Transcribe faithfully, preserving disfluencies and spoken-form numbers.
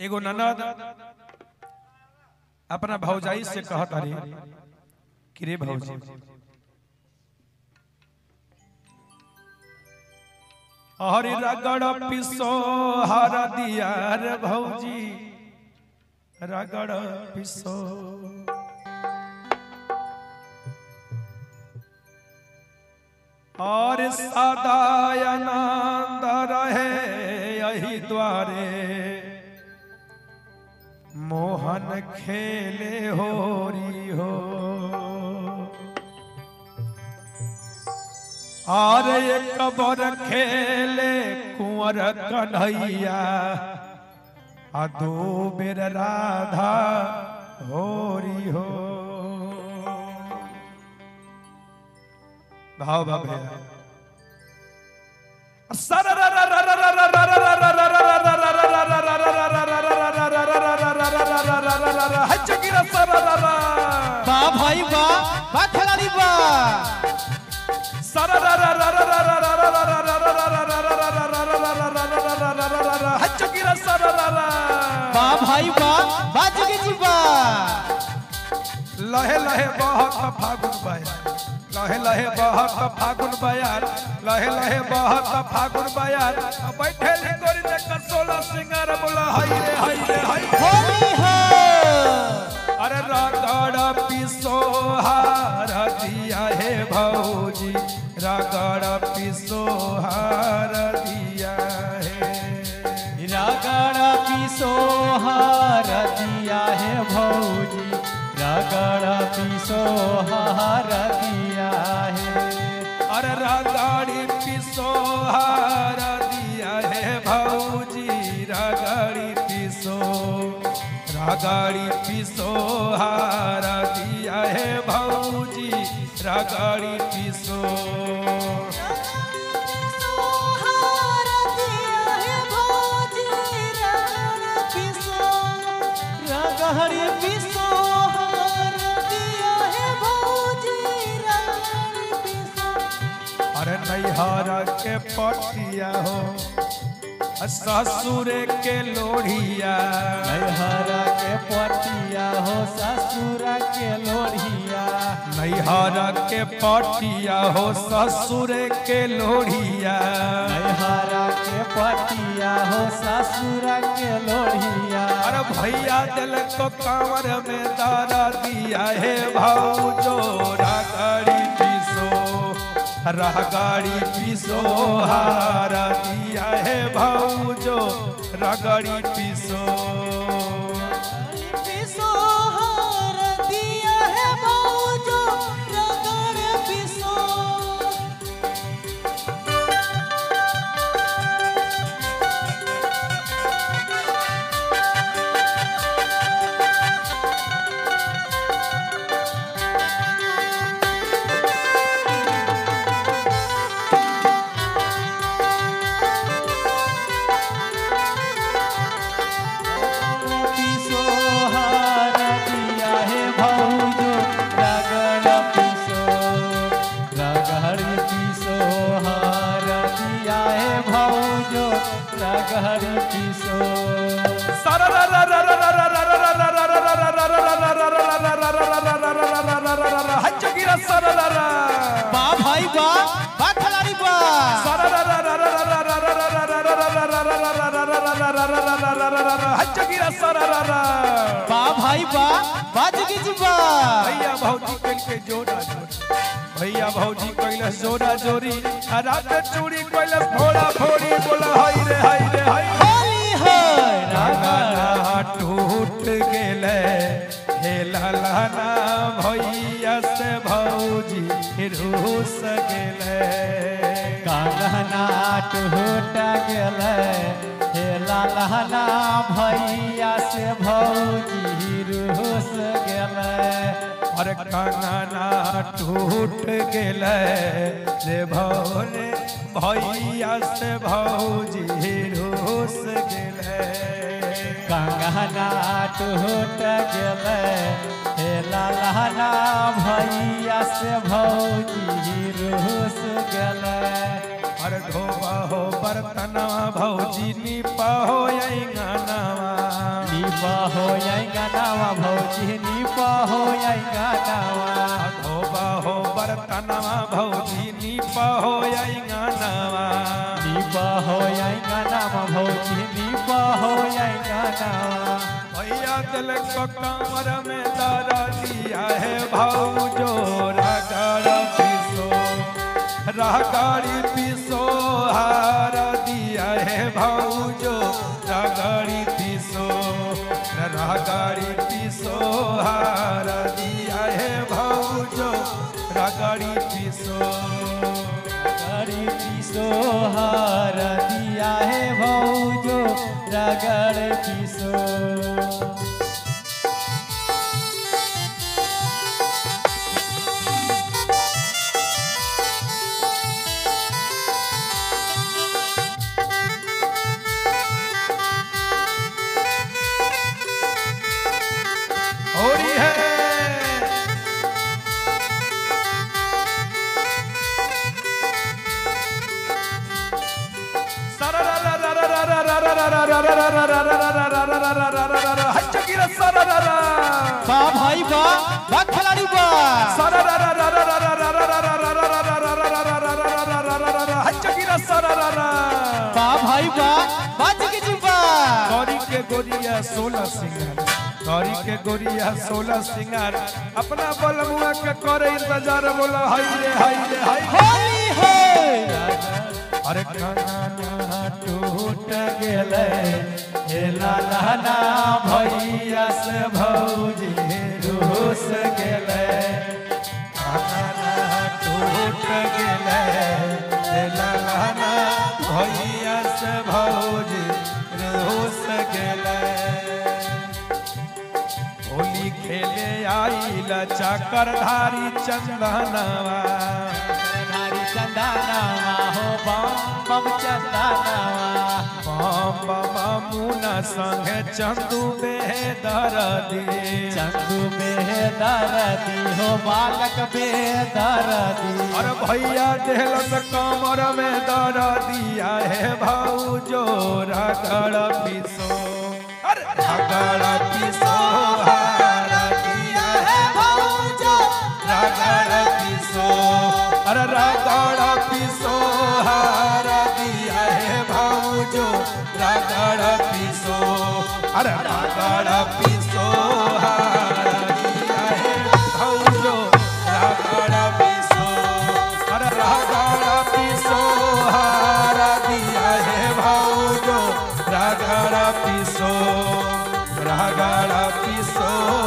एगो ननद अपना भौजाई से कहत अरे कि रे भौजी हरि रगड़ पिसो हर दिया रे भौजी रगड़ पिसो और सदानंद रहे यही द्वारे मोहन खेले होरी हो और एक बर खेले कुंवर कन्हैया आ दो बेर राधा होरी हो। भाव बाबे वाह भाई वाह वाह खिलाड़ी वाह वाह भाई वाह वाह जगी जी वाह। लहे लहे बहुत फागुन बयार लहे लहे बहुत फागुन बयार लहे लहे बहुत फागुन बयार बैठे गोरी देख सोलह सिंगार बोला हाय रे हाय रे हाय होली हो। अरे रगड़ पिसो हार दिया है भौजी रगड़ पिसो हार दिया है रगड़ पिसो हार दिया है भौजी रगड़ पिसो हार दिया है। अरे रगड़ी पिसो हार दिया है भौजी रगड़ी पिसो रगड़ी पिसो हार दिया है भौजी रगड़ी पिसो रगड़ी पिसो हार दिया है भौजी रगड़ी पिसो। अरे नैहरा के पटिया हो ससुर के लोढ़िया नैहरा के पटिया हो ससुर के लोढ़िया नैहरा के पटिया हो ससुर के लोढ़िया नैहरा के पटिया हो ससुर के लोढ़िया। अरे भैया दिल को कांवर में दारा दिया है भौजो रगड़ी पिसो रगड़ी पिसो हारा दिया है भौजो रगड़ी पिसो पिसो हार दिया है भौजो रगड़ी पिसो। रगड़ी पिसो वाह भाई वाह वाह खिलाड़ी वाह वाह भाई वाह वाह जगी जी वाह। भैया भौजी कल के जोड़ा भैया भौजी कैलस जोड़ा जोड़ी रात चूड़ी कैलस फोड़ा फोड़ी बोला हाय रे हाय रे हाय होली हो। रगड़ा टूट गेले हे लालाना भैया से भौजी रूस गेले कंगना टूट गेले हे लालना भैया से भौजी रूस गेले। अरे कंगना टूट गेले रे भौरे भैया से भौजी रूस गेले कंगना टूट गेले हे लालना भैया से भौजी रूस गेले। अरे धोबा हो बर्तनवा भौजी निपा हो अंगनवा नीपा हो आएगा नावा भौजी नीपा हो आएगा नावा धोबा हो बर्तनवा भौजी नीपा हो आएगा नवा नीपा हो आएगा नावा भौजी नीपा हो आएगा नावा भैया दिल को कमर में दरा दिया है भाऊजो रगड़ पीसो रगड़ी पीसो हार दिया है भाऊजो रगड़ी पीसो रगड़ी पीसो हार दिया है भाऊजो रगड़ी पीसो रगड़ी पीसो हार दिया है भौजो रगड़ पीसो होरी है बा भाई बा बा खिलाड़ी बा बा भाई बा बाजी के जीवा गौरी के गोरिया सोलह सिंगार गौरी के गोरिया सोलह सिंगार अपना बलमुआ के करे इंतजार बोला हाय रे हाय रे हाय होली है अरे काना टूट गेले हे लाला भैया से भौजी रूस गेले काना टूट गेले हे लाला भैया से भौजी रूस गेले होली खेले आइल चक्रधारी चंदनवा नारी चंदनवा हो बम बम चंदनवा बम बम मुना संगे चंदू बेदरदी चंदू बेदरदी हो बालक बेदरदी और भैया देहलस कमर में दर दिया है भाऊजो रगड़ पीसो अरे रगड़ पीसो हार दिया है भाऊजो रगड़ पीसो अरे रगड़ पीसो हार दिया है भाऊजो रगड़ पीसो अरे रगड़ पीसो हार दिया है भाऊजो रगड़ पीसो अरे रगड़ पीसो हार दिया है भाऊजो रगड़ पीसो रगड़ पीसो